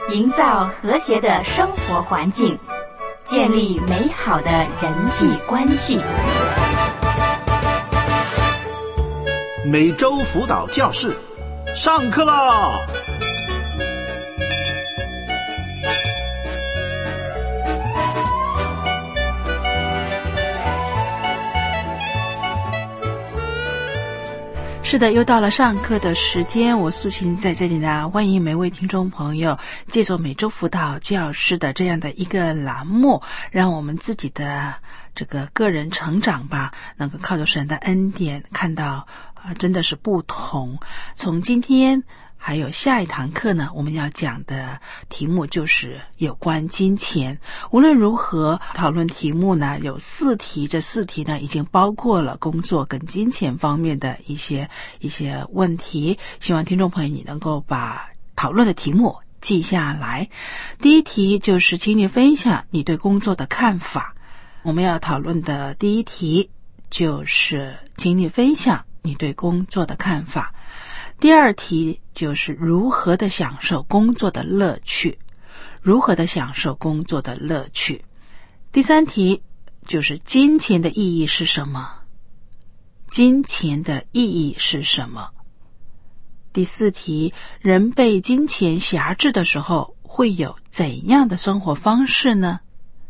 营造和谐的生活环境，建立美好的人际关系。 每周辅导教室上课啦！ 是的，又到了上课的时间，我素琴在这里呢，欢迎每位听众朋友借助每周辅导教师的这样的一个栏目，让我们自己的这个个人成长吧，能够靠着神的恩典看到真的是不同。从今天还有下一堂课呢，我们要讲的题目就是有关金钱。无论如何讨论题目呢，有4题，这4题呢已经包括了工作跟金钱方面的一些问题，希望听众朋友你能够把讨论的题目记下来。第一题就是请你分享你对工作的看法。我们要讨论的第一题就是请你分享你对工作的看法。第二题就是如何的享受工作的乐趣，如何的享受工作的乐趣。第三题就是金钱的意义是什么，金钱的意义是什么。第四题，人被金钱辖制的时候会有怎样的生活方式呢？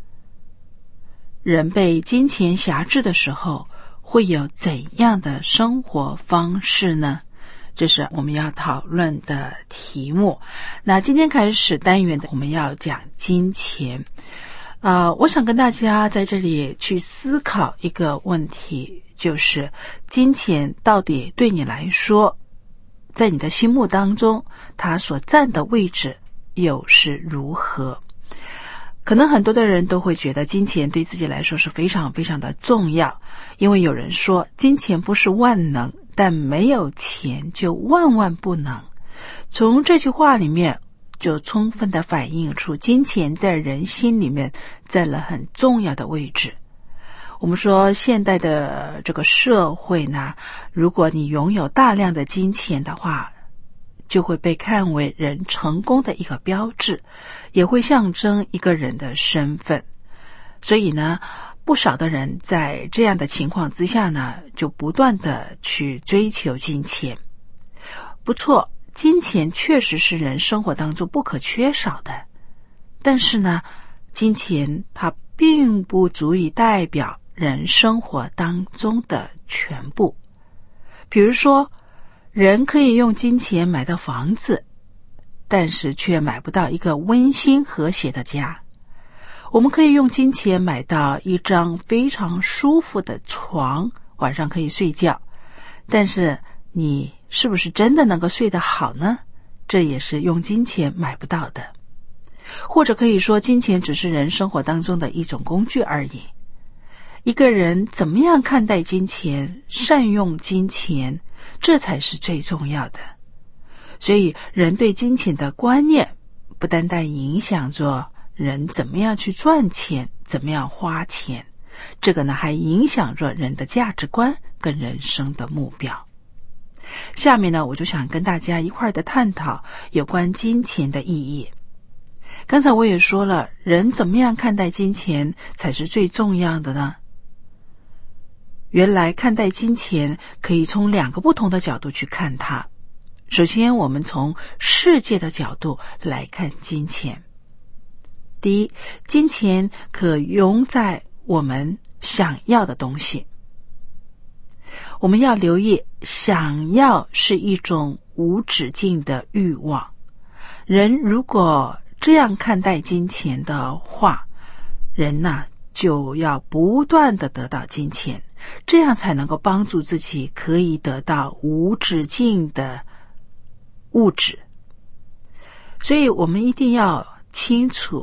人被金钱辖制的时候会有怎样的生活方式呢？这是我们要讨论的题目。那今天开始单元的我们要讲金钱。我想跟大家在这里去思考一个问题，就是金钱到底对你来说，在你的心目当中，它所占的位置又是如何？可能很多的人都会觉得金钱对自己来说是非常非常的重要，因为有人说金钱不是万能，但没有钱就万万不能。从这句话里面就充分的反映出金钱在人心里面占了很重要的位置。我们说现代的这个社会呢，如果你拥有大量的金钱的话，就会被看为人成功的一个标志，也会象征一个人的身份。所以呢，不少的人在这样的情况之下呢，就不断的去追求金钱。不错，金钱确实是人生活当中不可缺少的，但是呢，金钱它并不足以代表人生活当中的全部。比如说，人可以用金钱买到房子，但是却买不到一个温馨和谐的家。我们可以用金钱买到一张非常舒服的床，晚上可以睡觉，但是你是不是真的能够睡得好呢？这也是用金钱买不到的。或者可以说，金钱只是人生活当中的一种工具而已。一个人怎么样看待金钱，善用金钱，这才是最重要的。所以人对金钱的观念不单单影响着人怎么样去赚钱，怎么样花钱，这个呢还影响着人的价值观跟人生的目标。下面呢，我就想跟大家一块的探讨有关金钱的意义。刚才我也说了，人怎么样看待金钱才是最重要的呢？原来看待金钱可以从2个不同的角度去看它。首先，我们从世界的角度来看金钱。第一，金钱可用在我们想要的东西。我们要留意，想要是一种无止境的欲望。人如果这样看待金钱的话，人呢就要不断的得到金钱，这样才能够帮助自己可以得到无止境的物质。所以我们一定要清楚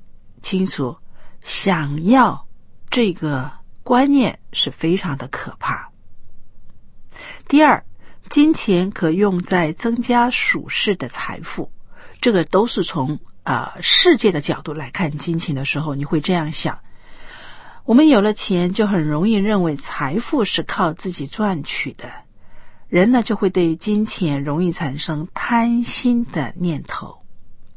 想要这个观念是非常的可怕。第二，金钱可用在增加属世的财富。这个都是从世界的角度来看金钱的时候，你会这样想，我们有了钱就很容易认为财富是靠自己赚取的，人呢就会对金钱容易产生贪心的念头。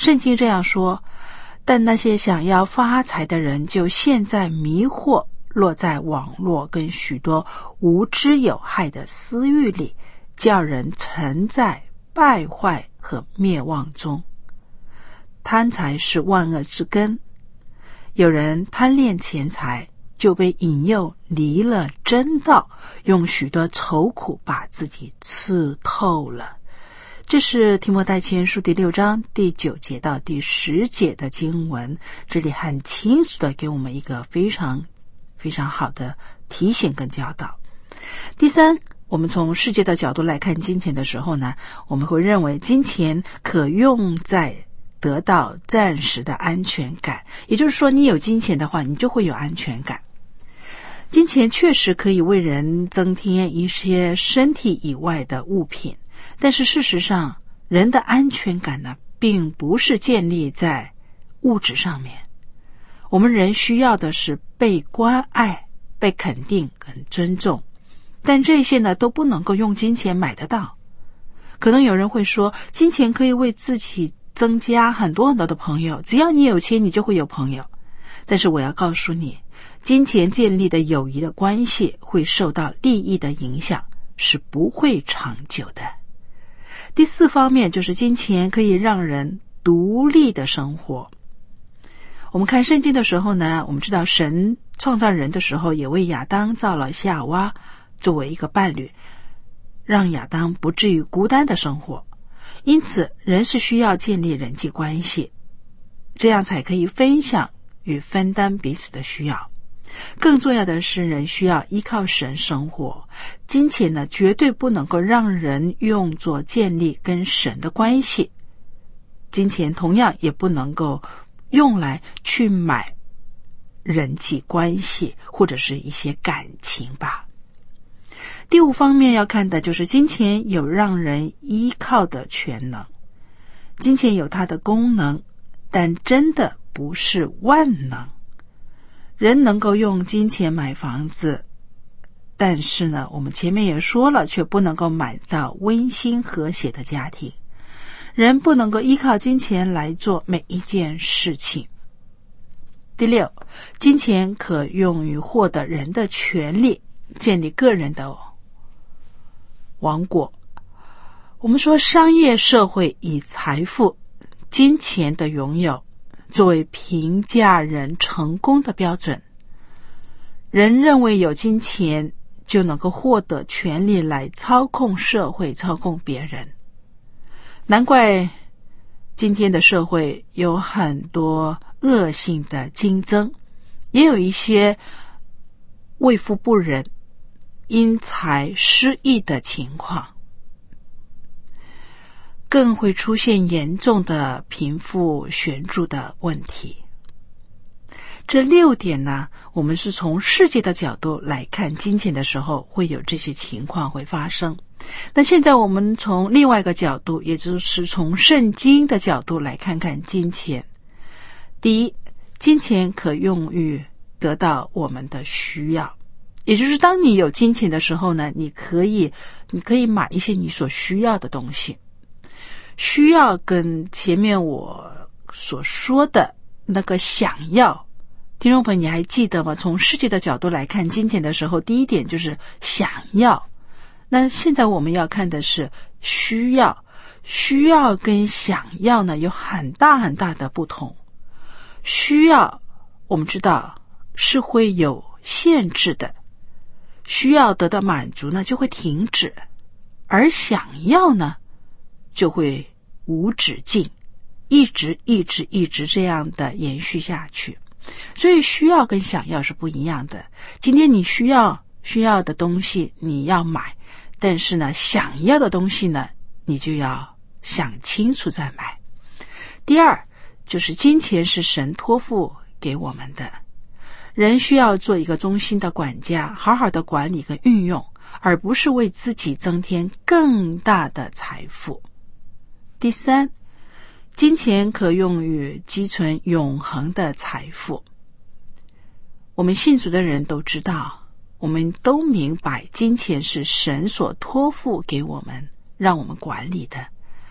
圣经这样说，但那些想要发财的人就陷在迷惑，落在网络跟许多无知有害的私欲里，叫人沉在败坏和灭亡中。贪财是万恶之根，有人贪恋钱财，就被引诱离了真道，用许多愁苦把自己刺透了。这是提摩太前书第6章第9节到第10节的经文，这里很清楚的给我们一个非常非常好的提醒跟教导。第三，我们从世界的角度来看金钱的时候呢，我们会认为金钱可用在得到暂时的安全感，也就是说你有金钱的话，你就会有安全感。金钱确实可以为人增添一些身体以外的物品，但是事实上人的安全感呢，并不是建立在物质上面。我们人需要的是被关爱、被肯定跟尊重，但这些呢都不能够用金钱买得到。可能有人会说，金钱可以为自己增加很多很多的朋友，只要你有钱你就会有朋友。但是我要告诉你，金钱建立的友谊的关系会受到利益的影响，是不会长久的。第四方面就是金钱可以让人独立的生活。我们看圣经的时候呢，我们知道神创造人的时候也为亚当造了夏娃作为一个伴侣，让亚当不至于孤单的生活。因此人是需要建立人际关系，这样才可以分享与分担彼此的需要。更重要的是，人需要依靠神生活。金钱呢，绝对不能够让人用作建立跟神的关系。金钱同样也不能够用来去买人际关系或者是一些感情吧。第五方面要看的就是金钱有让人依靠的全能。金钱有它的功能，但真的不是万能。人能够用金钱买房子，但是呢，我们前面也说了，却不能够买到温馨和谐的家庭。人不能够依靠金钱来做每一件事情。第六，金钱可用于获得人的权利，建立个人的王国。我们说商业社会以财富、金钱的拥有作为评价人成功的标准。人认为有金钱就能够获得权利来操控社会、操控别人。难怪今天的社会有很多恶性的竞争，也有一些为富不仁、因财失义的情况，更会出现严重的贫富悬殊的问题。这6点呢，我们是从世界的角度来看金钱的时候，会有这些情况会发生。那现在我们从另外一个角度，也就是从圣经的角度来看看金钱。第一，金钱可用于得到我们的需要，也就是当你有金钱的时候呢，你可以买一些你所需要的东西。需要跟前面我所说的那个想要，听众朋友你还记得吗？从世界的角度来看金钱的时候，第一点就是想要。那现在我们要看的是需要。需要跟想要呢有很大很大的不同。需要我们知道是会有限制的，需要得到满足呢就会停止，而想要呢就会无止境，一直这样的延续下去。所以需要跟想要是不一样的。今天你需要的东西你要买，但是呢想要的东西呢你就要想清楚再买。第二，就是金钱是神托付给我们的，人需要做一个忠心的管家，好好的管理跟运用，而不是为自己增添更大的财富。第三，金钱可用于积存永恒的财富。我们信主的人都知道，我们都明白金钱是神所托付给我们，让我们管理的。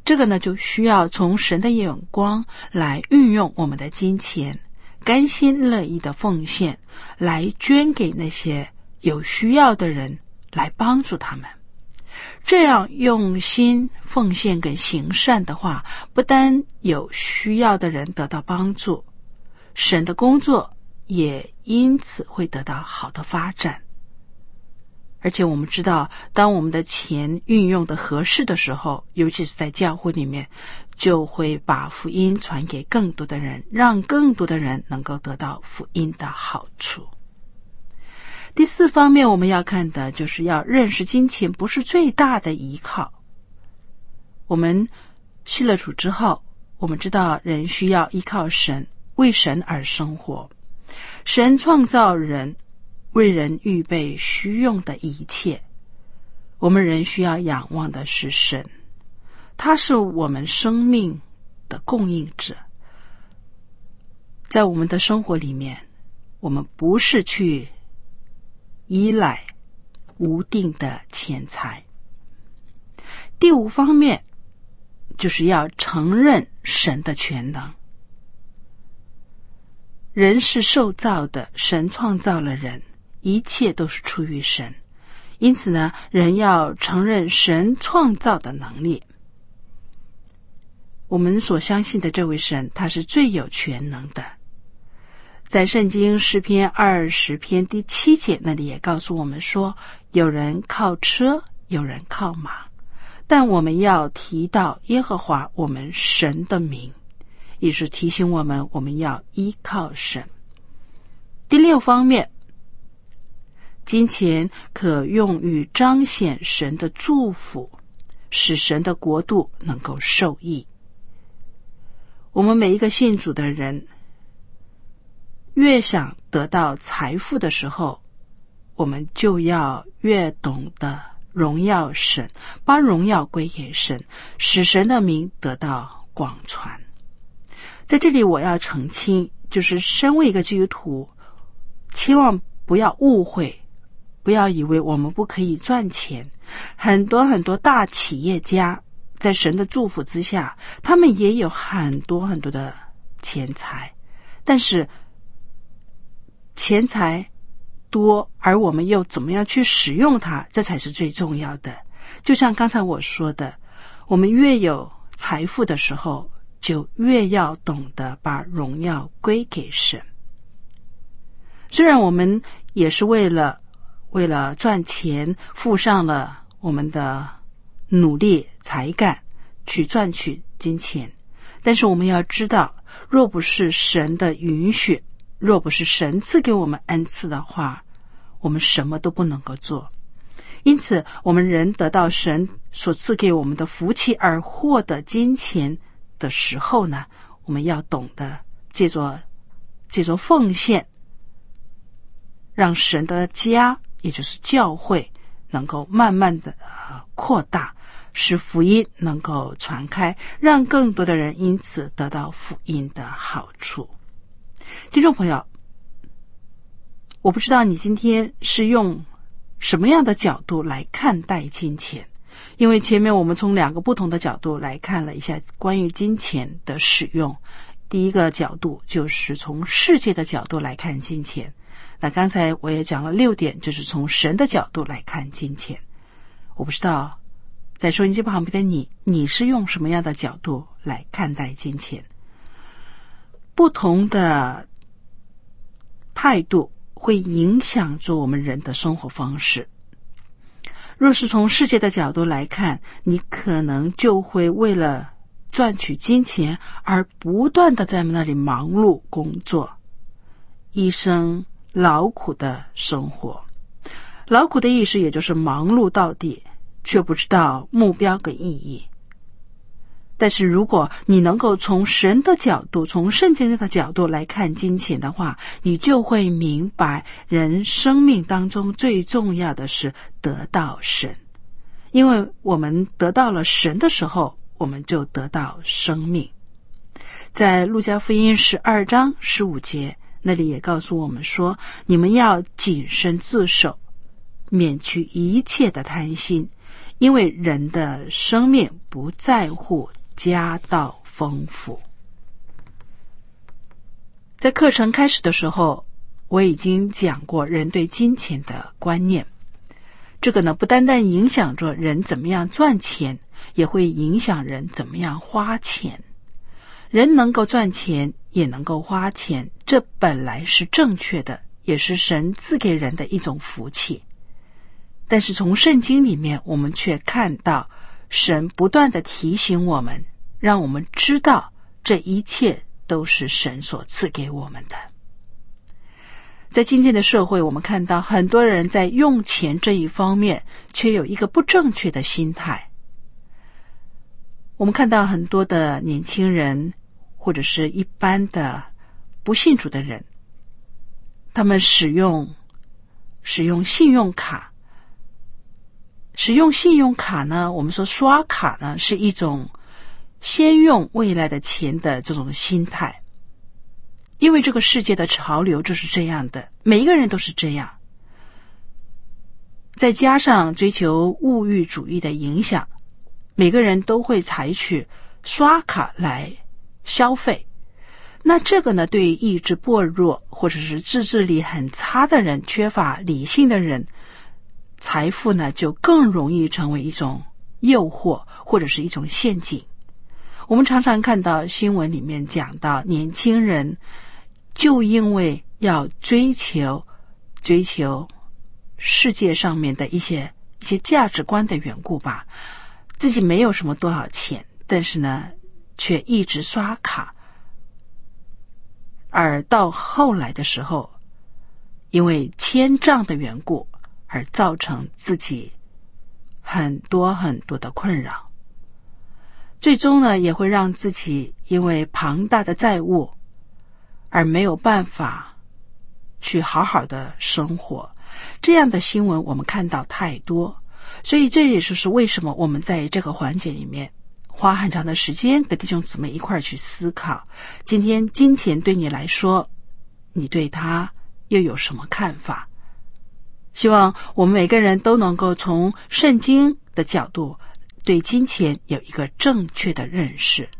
这个呢，就需要从神的眼光来运用我们的金钱，甘心乐意的奉献，来捐给那些有需要的人，来帮助他们。这样用心奉献跟行善的话，不但有需要的人得到帮助，神的工作也因此会得到好的发展。而且我们知道，当我们的钱运用的合适的时候，尤其是在教会里面，就会把福音传给更多的人，让更多的人能够得到福音的好处。第4方面我们要看的就是要认识金钱不是最大的依靠。我们信了主之后，我们知道人需要依靠神，为神而生活。神创造人，为人预备需用的一切。我们人需要仰望的是神，他是我们生命的供应者。在我们的生活里面，我们不是去依赖无定的钱财。第5方面就是要承认神的全能。人是受造的，神创造了人，一切都是出于神。因此呢，人要承认神创造的能力。我们所相信的这位神，他是最有全能的。在圣经诗篇20篇第7节那里也告诉我们说，有人靠车，有人靠马，但我们要提到耶和华我们神的名，也是提醒我们，我们要依靠神。第6方面，金钱可用于彰显神的祝福，使神的国度能够受益。我们每一个信主的人，越想得到财富的时候，我们就要越懂得荣耀神，把荣耀归给神，使神的名得到广传。在这里我要澄清，就是身为一个基督徒，千万不要误会，不要以为我们不可以赚钱。很多大企业家在神的祝福之下，他们也有很多的钱财，但是钱财多，而我们又怎么样去使用它，这才是最重要的。就像刚才我说的，我们越有财富的时候，就越要懂得把荣耀归给神。虽然我们也是为了赚钱，付上了我们的努力才干去赚取金钱，但是我们要知道，若不是神的允许，若不是神赐给我们恩赐的话，我们什么都不能够做。因此我们人得到神所赐给我们的福气而获得金钱的时候呢，我们要懂得借着奉献，让神的家，也就是教会，能够慢慢的扩大，使福音能够传开，让更多的人因此得到福音的好处。听众朋友，我不知道你今天是用什么样的角度来看待金钱，因为前面我们从2个不同的角度来看了一下关于金钱的使用。第一个角度就是从世界的角度来看金钱，那刚才我也讲了6点，就是从神的角度来看金钱。我不知道在收音机旁边的你是用什么样的角度来看待金钱。不同的态度会影响着我们人的生活方式。若是从世界的角度来看，你可能就会为了赚取金钱而不断的在那里忙碌工作，一生劳苦的生活。劳苦的意思也就是忙碌到底，却不知道目标跟意义。但是如果你能够从神的角度，从圣经的角度来看金钱的话，你就会明白人生命当中最重要的是得到神。因为我们得到了神的时候，我们就得到生命。在路加福音12章15节那里也告诉我们说，你们要谨慎自守，免去一切的贪心，因为人的生命不在乎家道丰富。在课程开始的时候，我已经讲过人对金钱的观念。这个呢，不单单影响着人怎么样赚钱，也会影响人怎么样花钱。人能够赚钱，也能够花钱，这本来是正确的，也是神赐给人的一种福气。但是从圣经里面，我们却看到神不断地提醒我们，让我们知道这一切都是神所赐给我们的。在今天的社会，我们看到很多人在用钱这一方面却有一个不正确的心态。我们看到很多的年轻人或者是一般的不信主的人，他们使用信用卡。使用信用卡呢，我们说刷卡呢，是一种先用未来的钱的这种心态。因为这个世界的潮流就是这样的，每一个人都是这样。再加上追求物欲主义的影响，每个人都会采取刷卡来消费。那这个呢，对于意志薄弱或者是自制力很差的人，缺乏理性的人，财富呢就更容易成为一种诱惑或者是一种陷阱。我们常常看到新闻里面讲到年轻人就因为要追求世界上面的一些价值观的缘故吧，自己没有什么多少钱，但是呢却一直刷卡，而到后来的时候，因为欠账的缘故而造成自己很多的困扰，最终呢也会让自己因为庞大的债务而没有办法去好好的生活。这样的新闻我们看到太多，所以这也就是为什么我们在这个环节里面花很长的时间跟弟兄姊妹一块去思考，今天金钱对你来说，你对它又有什么看法？希望我们每个人都能够从圣经的角度对金钱有一个正确的认识。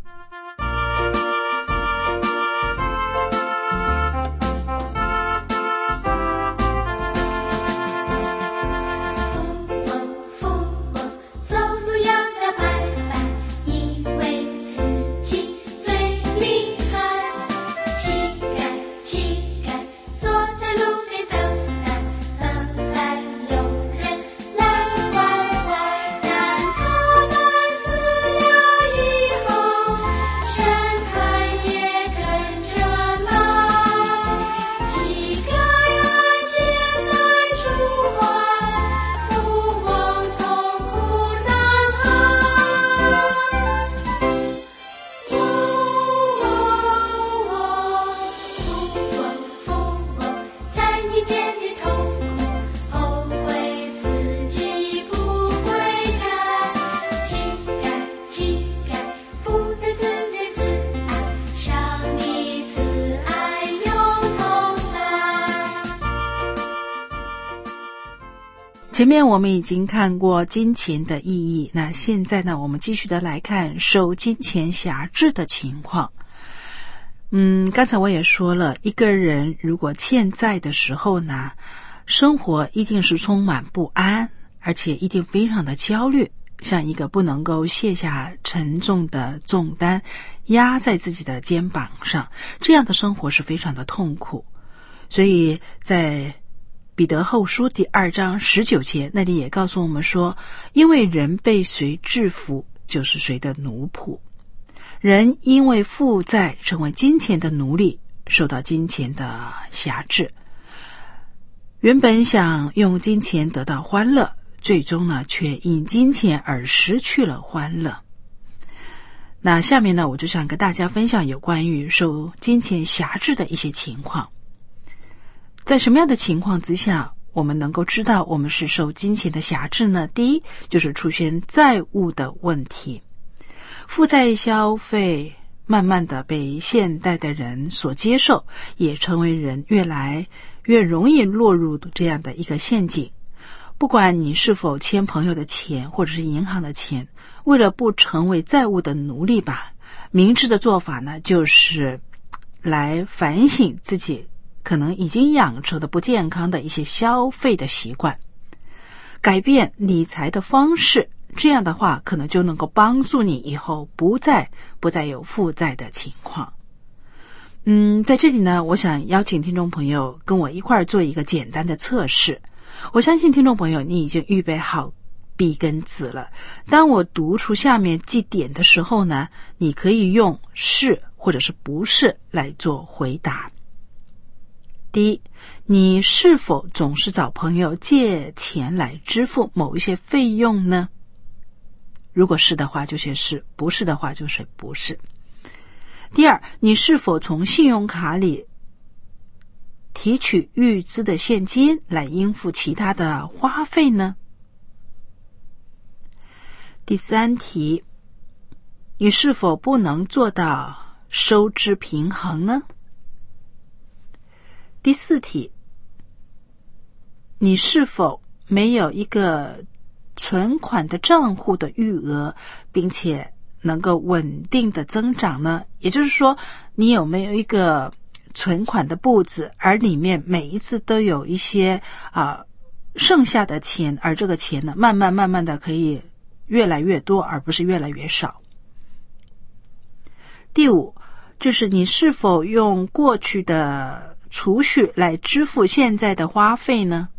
前面我们已经看过金钱的意义，那现在呢，我们继续的来看受金钱辖制的情况。刚才我也说了，一个人如果欠债的时候呢，生活一定是充满不安，而且一定非常的焦虑，像一个不能够卸下沉重的重担压在自己的肩膀上，这样的生活是非常的痛苦。所以在彼得后书第2章19节那里也告诉我们说，因为人被谁制服，就是谁的奴仆。人因为负债成为金钱的奴隶，受到金钱的辖制。原本想用金钱得到欢乐，最终呢却因金钱而失去了欢乐。那下面呢，我就想跟大家分享有关于受金钱辖制的一些情况。在什么样的情况之下我们能够知道我们是受金钱的辖制呢？第一，就是出现债务的问题。负债消费慢慢的被现代的人所接受，也成为人越来越容易落入这样的一个陷阱。不管你是否欠朋友的钱或者是银行的钱， 为了不成为债务的奴隶吧，明智的做法呢，就是来反省自己可能已经养成的不健康的一些消费的习惯，改变理财的方式，这样的话可能就能够帮助你以后不再有负债的情况。在这里呢，我想邀请听众朋友跟我一块儿做一个简单的测试。我相信听众朋友你已经预备好笔跟纸了，当我读出下面几点的时候呢，你可以用是或者是不是来做回答。第一，你是否总是找朋友借钱来支付某一些费用呢？如果是的话就写是，不是的话就写不是。第二，你是否从信用卡里提取预支的现金来应付其他的花费呢？第三题，你是否不能做到收支平衡呢？第四题，你是否没有一个存款的账户的余额，并且能够稳定的增长呢？也就是说，你有没有一个存款的簿子，而里面每一次都有一些剩下的钱，而这个钱呢，慢慢的可以越来越多，而不是越来越少。第五，就是你是否用过去的储蓄来支付现在的花费呢？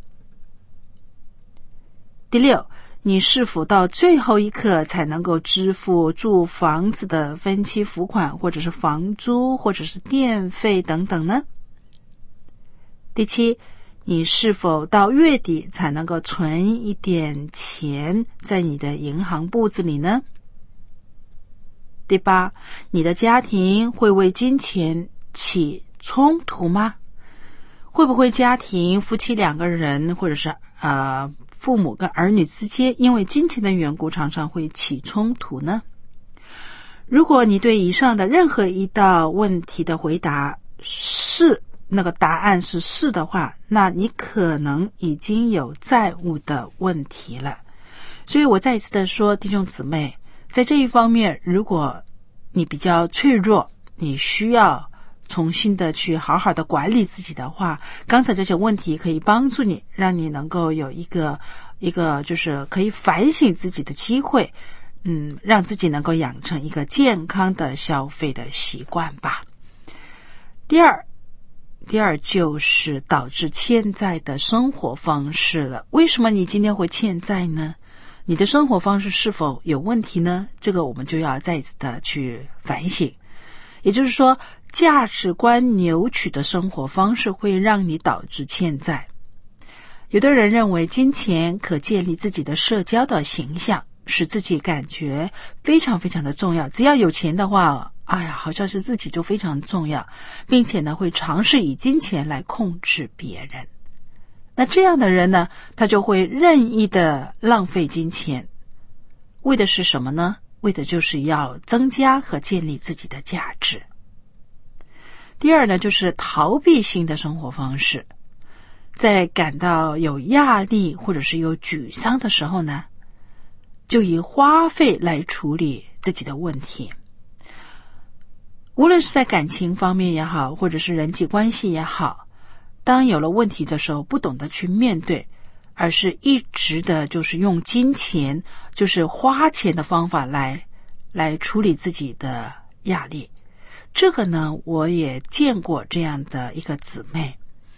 第六，你是否到最后一刻才能够支付住房子的分期付款，或者是房租，或者是电费等等呢？第七，你是否到月底才能够存一点钱在你的银行簿子里呢？第八，你的家庭会为金钱起冲突吗？会不会家庭夫妻两个人，或者是父母跟儿女之间因为金钱的缘故常常会起冲突呢？如果你对以上的任何一道问题的回答是，那个答案是是的话，那你可能已经有债务的问题了。所以我再一次的说，弟兄姊妹，在这一方面，如果你比较脆弱，你需要重新的去好好的管理自己的话，刚才这些问题可以帮助你，让你能够有一个就是可以反省自己的机会，让自己能够养成一个健康的消费的习惯吧。第二就是导致欠债的生活方式了。为什么你今天会欠债呢？你的生活方式是否有问题呢？这个我们就要再次的去反省。也就是说，价值观扭曲的生活方式会让你导致欠债。有的人认为金钱可建立自己的社交的形象，使自己感觉非常非常的重要，只要有钱的话，好像是自己就非常重要，并且呢会尝试以金钱来控制别人。那这样的人呢，他就会任意的浪费金钱，为的是什么呢？为的就是要增加和建立自己的价值。第二呢，就是逃避性的生活方式。在感到有压力或者是有沮丧的时候呢，就以花费来处理自己的问题。无论是在感情方面也好，或者是人际关系也好，当有了问题的时候，不懂得去面对，而是一直的就是用金钱，就是花钱的方法来处理自己的压力。这个呢，我也见过这样的一个姊妹，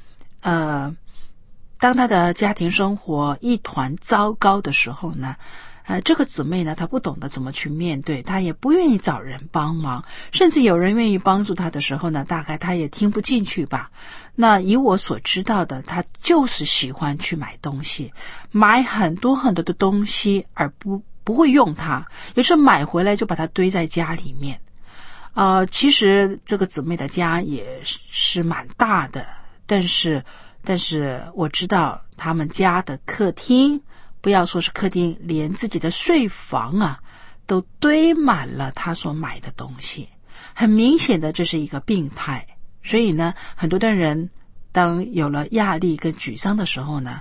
当她的家庭生活一团糟糕的时候呢，这个姊妹呢，她不懂得怎么去面对，她也不愿意找人帮忙，甚至有人愿意帮助她的时候呢，大概她也听不进去吧。那以我所知道的，她就是喜欢去买东西，买很多很多的东西，而不会用它，有时候买回来就把它堆在家里面。其实这个姊妹的家也是蛮大的，但是我知道他们家的客厅，不要说是客厅，连自己的睡房都堆满了他所买的东西。很明显的，这是一个病态。所以呢，很多的人当有了压力跟沮丧的时候呢，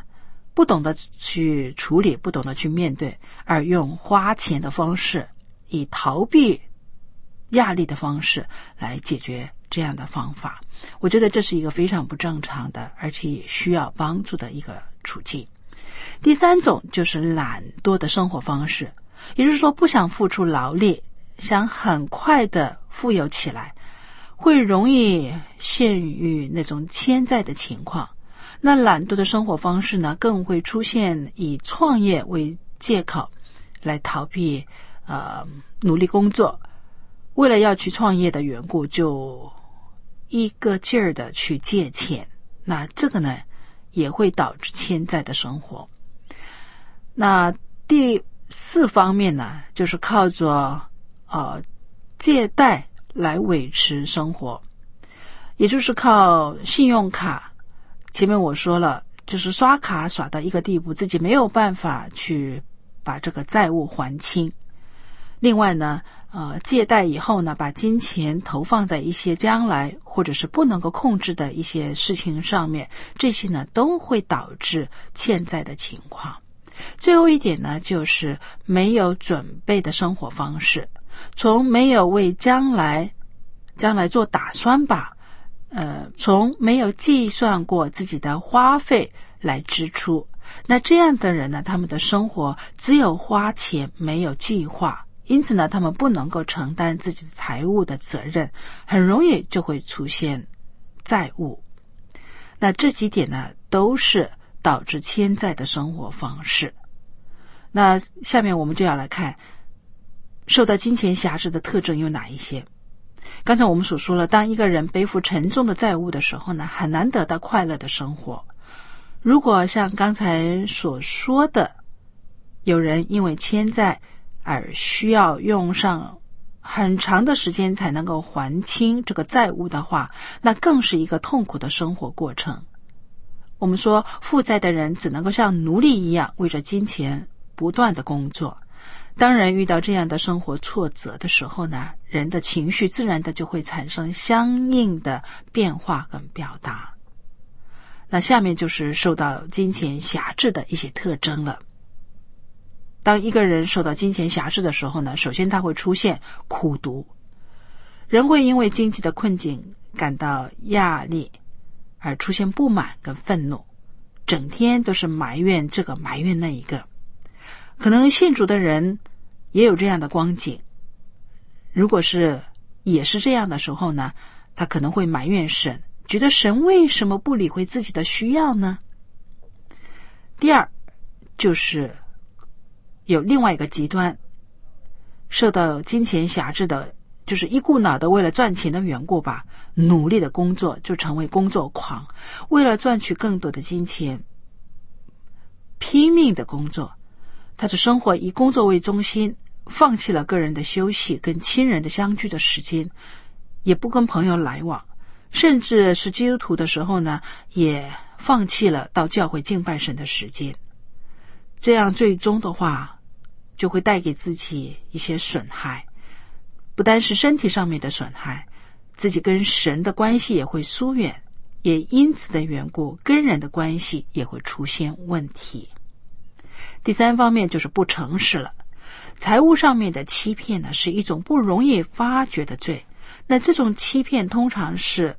不懂得去处理，不懂得去面对，而用花钱的方式，以逃避压力的方式来解决这样的方法。我觉得这是一个非常不正常的，而且也需要帮助的一个处境。第三种就是懒惰的生活方式，也就是说不想付出劳力，想很快的富有起来，会容易陷于那种欠债的情况。那懒惰的生活方式呢，更会出现以创业为借口来逃避努力工作，为了要去创业的缘故，就一个劲儿的去借钱。那这个呢，也会导致欠债的生活。那第四方面呢，就是靠着借贷来维持生活，也就是靠信用卡。前面我说了，就是刷卡刷到一个地步，自己没有办法去把这个债务还清。另外呢，借贷以后呢，把金钱投放在一些将来或者是不能够控制的一些事情上面，这些呢都会导致欠债的情况。最后一点呢，就是没有准备的生活方式，从没有为将来做打算吧，从没有计算过自己的花费来支出。那这样的人呢，他们的生活只有花钱，没有计划，因此呢，他们不能够承担自己的财务的责任，很容易就会出现债务。那这几点呢，都是导致欠债的生活方式。那下面我们就要来看受到金钱辖制的特征有哪一些。刚才我们所说了，当一个人背负沉重的债务的时候呢，很难得到快乐的生活。如果像刚才所说的，有人因为欠债而需要用上很长的时间才能够还清这个债务的话，那更是一个痛苦的生活过程。我们说负债的人只能够像奴隶一样为着金钱不断的工作。当人遇到这样的生活挫折的时候呢，人的情绪自然的就会产生相应的变化跟表达。那下面就是受到金钱辖制的一些特征了。当一个人受到金钱辖制的时候呢，首先他会出现苦读，人会因为经济的困境感到压力而出现不满跟愤怒，整天都是埋怨这个埋怨那一个。可能信主的人也有这样的光景，如果也是这样的时候呢，他可能会埋怨神，觉得神为什么不理会自己的需要呢？第二，就是有另外一个极端，受到金钱辖制的，就是一股脑的为了赚钱的缘故吧，努力的工作，就成为工作狂，为了赚取更多的金钱，拼命的工作。他的生活以工作为中心，放弃了个人的休息跟亲人的相聚的时间，也不跟朋友来往，甚至是基督徒的时候呢，也放弃了到教会敬拜神的时间。这样最终的话，就会带给自己一些损害，不单是身体上面的损害，自己跟神的关系也会疏远，也因此的缘故，跟人的关系也会出现问题。第三方面就是不诚实了。财务上面的欺骗呢，是一种不容易发觉的罪。那这种欺骗通常是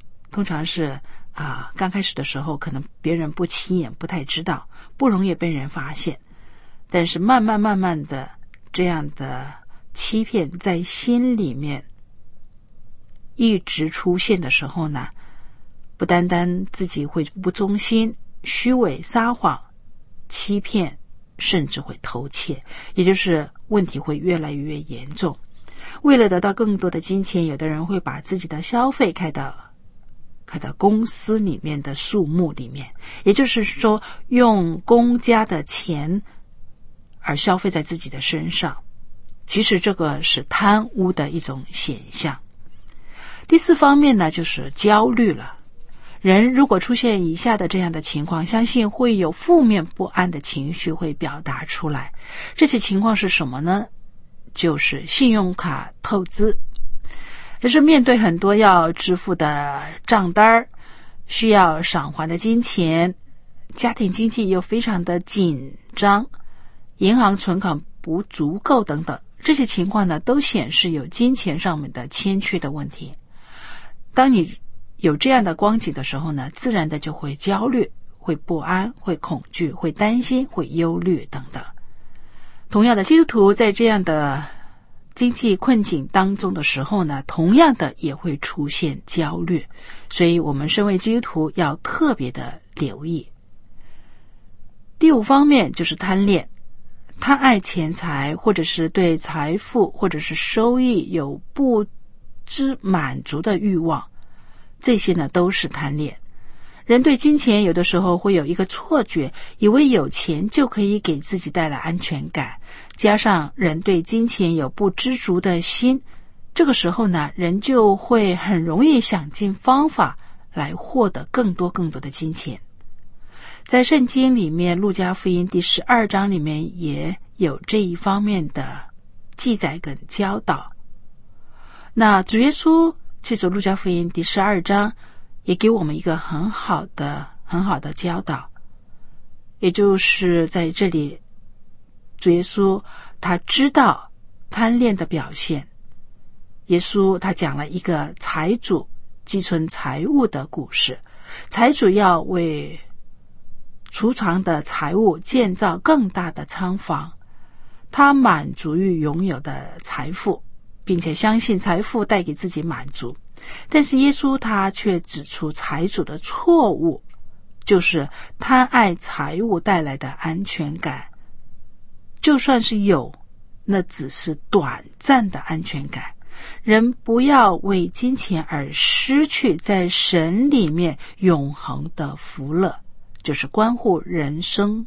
刚开始的时候可能别人不起眼，不太知道，不容易被人发现。但是慢慢的，这样的欺骗在心里面一直出现的时候呢，不单单自己会不忠心、虚伪、撒谎、欺骗，甚至会偷窃，也就是问题会越来越严重。为了得到更多的金钱，有的人会把自己的消费开到公司里面的数目里面，也就是说用公家的钱而消费在自己的身上。其实这个是贪污的一种现象。第四方面呢，就是焦虑了。人如果出现以下的这样的情况，相信会有负面不安的情绪会表达出来。这些情况是什么呢？就是信用卡透支，就是面对很多要支付的账单，需要偿还的金钱， 家庭经济又非常的紧张，银行存款不足够等等，这些情况呢，都显示有金钱上面的欠缺的问题。当你有这样的光景的时候呢，自然的就会焦虑，会不安，会恐惧，会担心，会忧虑等等。同样的，基督徒在这样的经济困境当中的时候呢，同样的也会出现焦虑，所以我们身为基督徒要特别的留意。第五方面就是贪恋，贪爱钱财，或者是对财富或者是收益有不知满足的欲望，这些呢都是贪恋。人对金钱有的时候会有一个错觉，以为有钱就可以给自己带来安全感，加上人对金钱有不知足的心，这个时候呢，人就会很容易想尽方法来获得更多的金钱。在圣经里面，路加福音第12章里面也有这一方面的记载跟教导。那主耶稣借着路加福音第12章也给我们一个很好的教导，也就是在这里主耶稣他知道贪恋的表现。耶稣他讲了一个财主积存财物的故事，财主要为储藏的财物建造更大的仓房，他满足于拥有的财富，并且相信财富带给自己满足。但是耶稣他却指出财主的错误，就是贪爱财物带来的安全感，就算是有，那只是短暂的安全感。人不要为金钱而失去在神里面永恒的福乐，就是关乎人生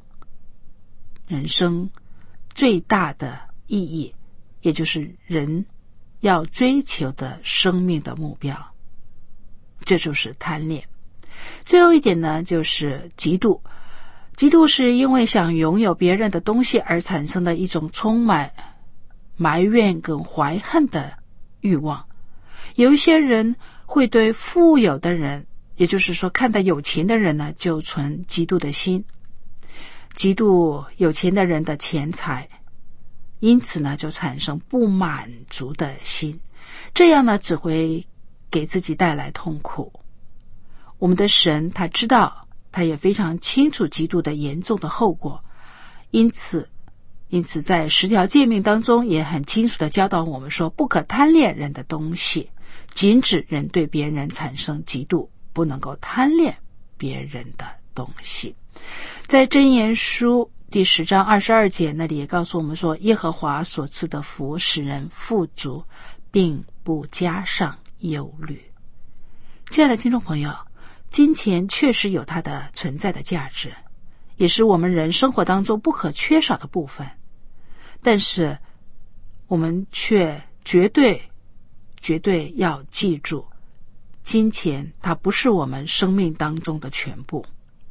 最大的意义，也就是人要追求的生命的目标，这就是贪恋。最后一点呢，就是嫉妒。嫉妒是因为想拥有别人的东西而产生的一种充满埋怨跟怀恨的欲望。有一些人会对富有的人，也就是说看到有钱的人呢，就存嫉妒的心，嫉妒有钱的人的钱财，因此呢就产生不满足的心，这样呢只会给自己带来痛苦。我们的神他知道，他也非常清楚嫉妒的严重的后果，因此在10条诫命当中也很清楚的教导我们说，不可贪恋人的东西，禁止人对别人产生嫉妒，不能够贪恋别人的东西。在箴言书第10章22节那里也告诉我们说，耶和华所赐的福使人富足，并不加上忧虑。亲爱的听众朋友，金钱确实有它的存在的价值，也是我们人生活当中不可缺少的部分，但是我们却绝对要记住，金钱它不是我们生命当中的全部。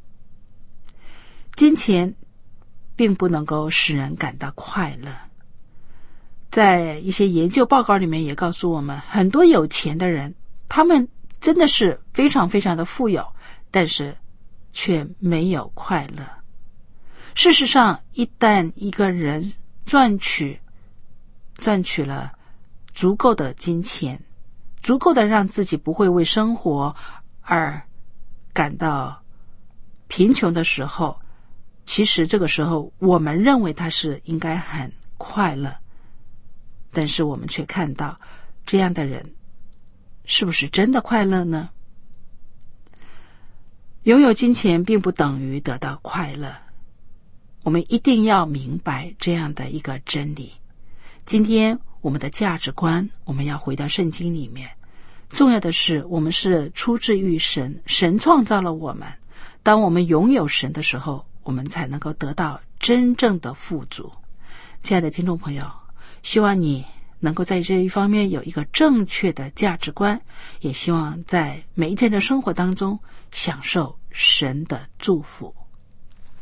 金钱并不能够使人感到快乐。在一些研究报告里面也告诉我们，很多有钱的人，他们真的是非常非常的富有，但是却没有快乐。事实上，一旦一个人赚取了足够的金钱，足够的让自己不会为生活而感到贫穷的时候，其实这个时候我们认为他是应该很快乐，但是我们却看到这样的人是不是真的快乐呢？拥有金钱并不等于得到快乐，我们一定要明白这样的一个真理。今天我们的价值观，我们要回到圣经里面，重要的是我们是出自于神，神创造了我们，当我们拥有神的时候，我们才能够得到真正的富足。亲爱的听众朋友，希望你能够在这一方面有一个正确的价值观，也希望在每一天的生活当中享受神的祝福。